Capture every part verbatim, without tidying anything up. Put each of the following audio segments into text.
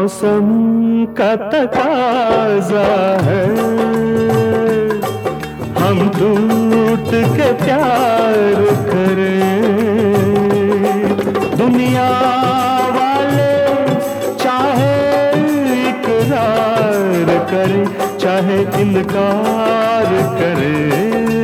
मौसम का तकाजा है, हम टूट के प्यार करें। दुनिया वाले चाहे इकरार करें, चाहे इनकार करें।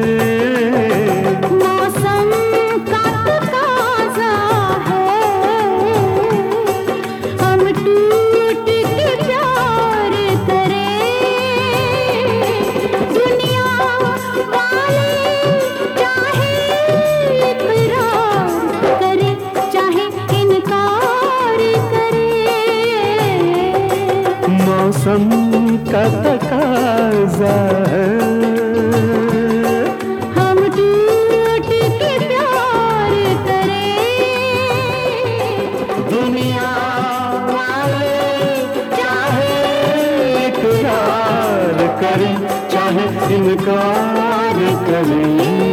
मौसम का तकाजा है, हम टूट के प्यार करें। दुनिया वाले चाहे इकरार करें, चाहे इनकार करें।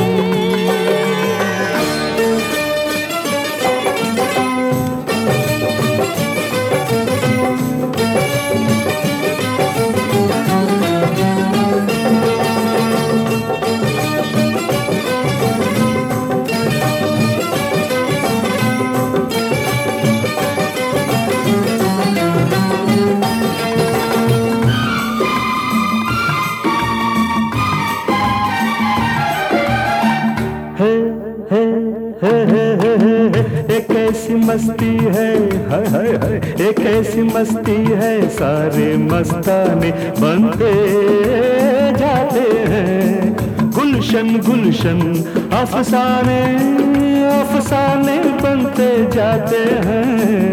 एक ऐसी मस्ती है, हाय हाय हाय, एक ऐसी मस्ती है, सारे मस्ताने बनते जाते हैं। गुलशन गुलशन अफसाने अफसाने बनते जाते हैं।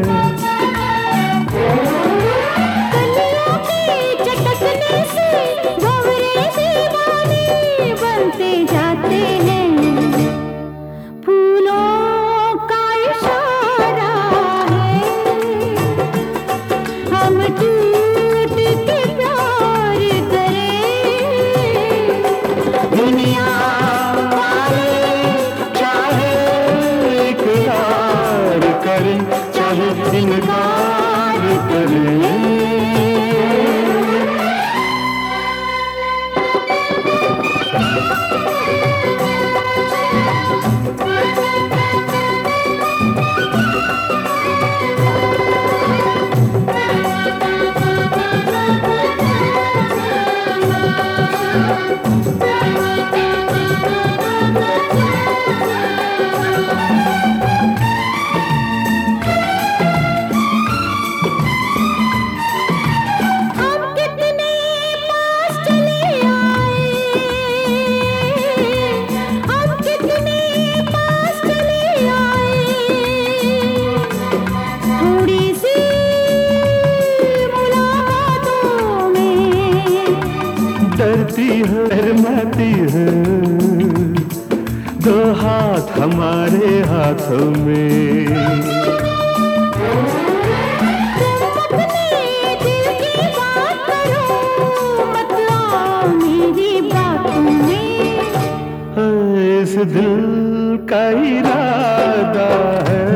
कलियों की चटकने से भंवरे दीवाने बनते जाते हैं। दुनिया वाले चाहे इकरार करें, चाहे इनकार करें। डरती है, शर्माती है, दो हाथ हमारे हाथों में। अपने दिल की बात करो, मत आओ मेरी बातों में। इस दिल का इरादा है,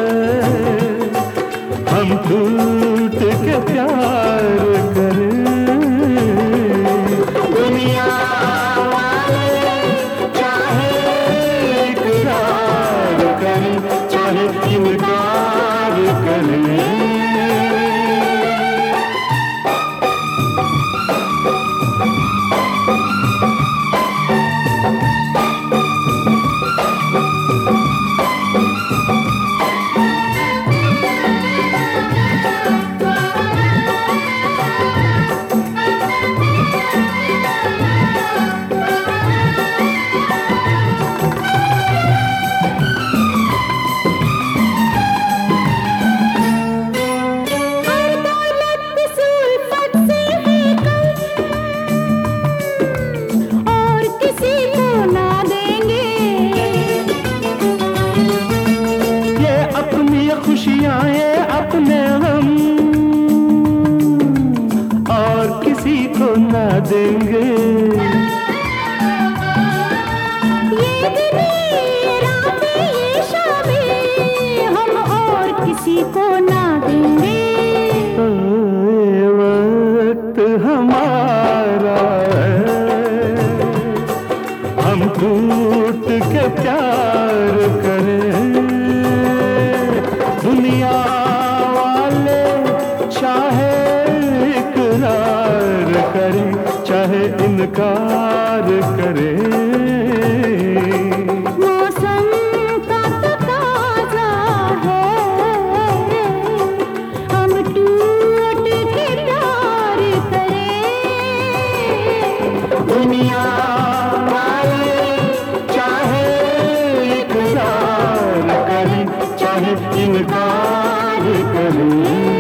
हम टूट के प्यार करें। दुनिया वाले चाहे इकरार करें, चाहे इनकार करें। खुशियाँ ये अपने गम और किसी को ना देंगे। ये दिन ये रातें ये शामें हम और किसी को ना देंगे। के प्यार करें। दुनिया वाले चाहे इकरार करें, चाहे इनकार करें। मौसम का तकाज़ा है, हम टूट के प्यार करें। दुनिया वाले चाहे इकरार करें, चाहे इनकार करें।